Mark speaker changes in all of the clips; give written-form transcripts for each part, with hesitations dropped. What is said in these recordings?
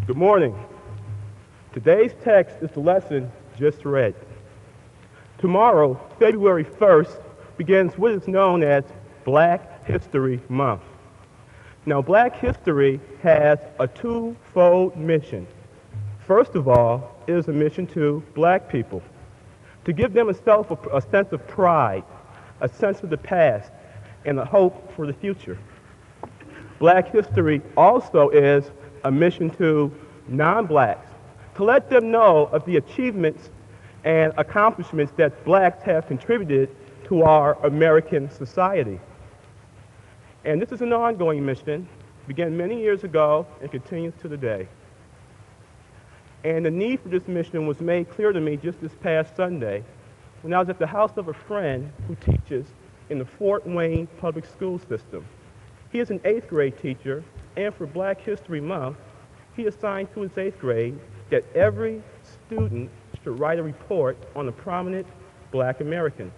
Speaker 1: Good morning. Today's text is the lesson just read. Tomorrow, February 1st, begins what is known as Black History Month. Now, Black history has a twofold mission. First of all, it is a mission to black people, to give them a sense of pride, a sense of the past, and a hope for the future. Black history also is a mission to non-blacks, to let them know of the achievements and accomplishments that blacks have contributed to our American society. And this is an ongoing mission, began many years ago and continues to today. And the need for this mission was made clear to me just this past Sunday when I was at the house of a friend who teaches in the Fort Wayne public school system. He is an 8th grade teacher, and for Black History Month, he assigned to his 8th grade that every student should write a report on a prominent black American.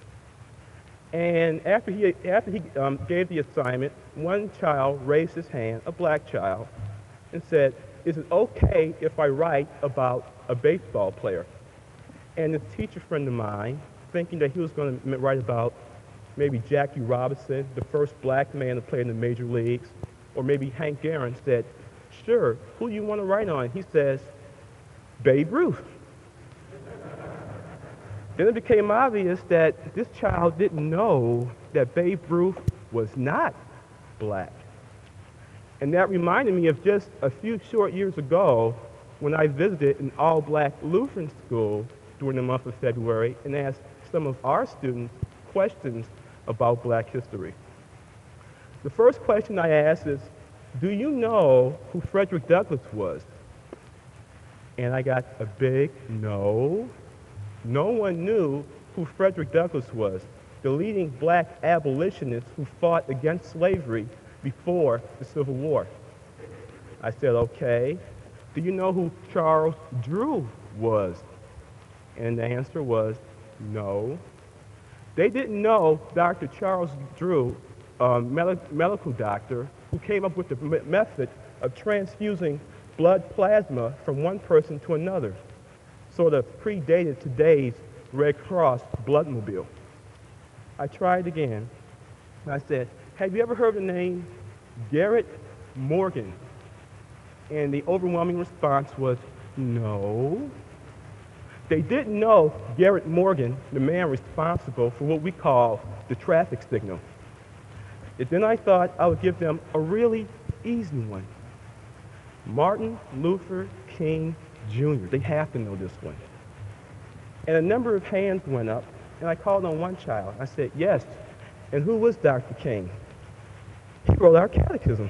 Speaker 1: And after he gave the assignment, one child raised his hand, a black child, and said, "Is it okay if I write about a baseball player?" And this teacher friend of mine, thinking that he was going to write about maybe Jackie Robinson, the first black man to play in the major leagues, or maybe Hank Aaron, said, "Sure, who do you want to write on?" He says, "Babe Ruth." Then it became obvious that this child didn't know that Babe Ruth was not black. And that reminded me of just a few short years ago when I visited an all-black Lutheran school during the month of February and asked some of our students questions about black history. The first question I asked is, "Do you know who Frederick Douglass was?" And I got a big no. No one knew who Frederick Douglass was, the leading black abolitionist who fought against slavery before the Civil War. I said, "Okay, do you know who Charles Drew was?" And the answer was no. They didn't know Dr. Charles Drew, a medical doctor who came up with the method of transfusing blood plasma from one person to another, sort of predated today's Red Cross bloodmobile. I tried again, and I said, "Have you ever heard the name Garrett Morgan?" And the overwhelming response was no. They didn't know Garrett Morgan, the man responsible for what we call the traffic signal. And then I thought I would give them a really easy one. Martin Luther King Jr. They have to know this one. And a number of hands went up, and I called on one child. I said, "Yes, and who was Dr. King?" He wrote our catechism.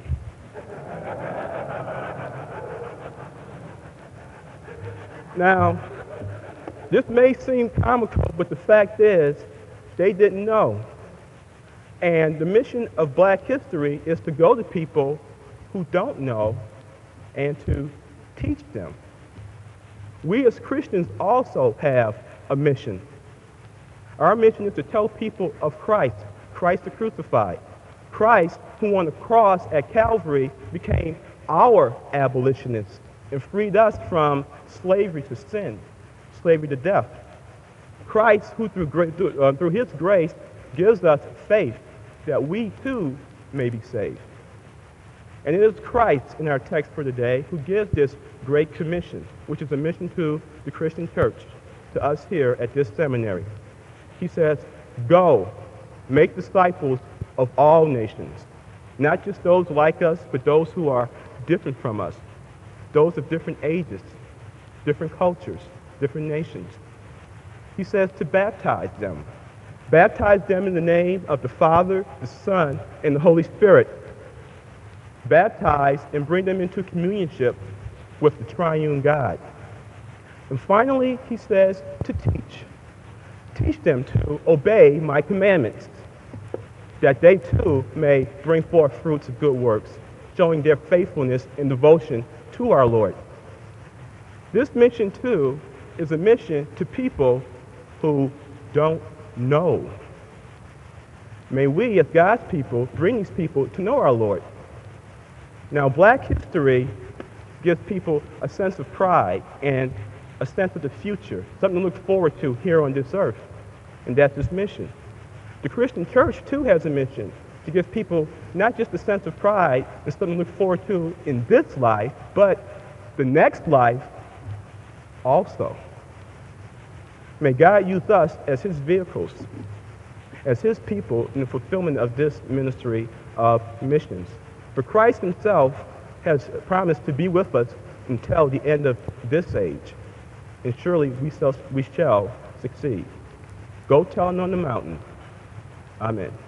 Speaker 1: Now, this may seem comical, but the fact is, they didn't know. And the mission of Black history is to go to people who don't know and to teach them. We as Christians also have a mission. Our mission is to tell people of Christ, Christ the crucified. Christ, who on the cross at Calvary became our abolitionist and freed us from slavery to sin, slavery to death. Christ, who through his grace gives us faith that we too may be saved. And it is Christ in our text for today who gives this great commission, which is a mission to the Christian church, to us here at this seminary. He says, "Go, make disciples of all nations, not just those like us, but those who are different from us, those of different ages, different cultures, different nations." He says to baptize them. Baptize them in the name of the Father, the Son, and the Holy Spirit. Baptize and bring them into communionship with the triune God. And finally, he says to teach. Teach them to obey my commandments, that they too may bring forth fruits of good works, showing their faithfulness and devotion to our Lord. This mission, too, is a mission to people who don't know. May we, as God's people, bring these people to know our Lord. Now, Black history gives people a sense of pride and a sense of the future, something to look forward to here on this earth. And that's its mission. The Christian church, too, has a mission to give people not just a sense of pride and something to look forward to in this life, but the next life also. May God use us as his vehicles, as his people in the fulfillment of this ministry of missions. For Christ himself has promised to be with us until the end of this age, and surely we shall succeed. Go tell them on the mountain. Amen.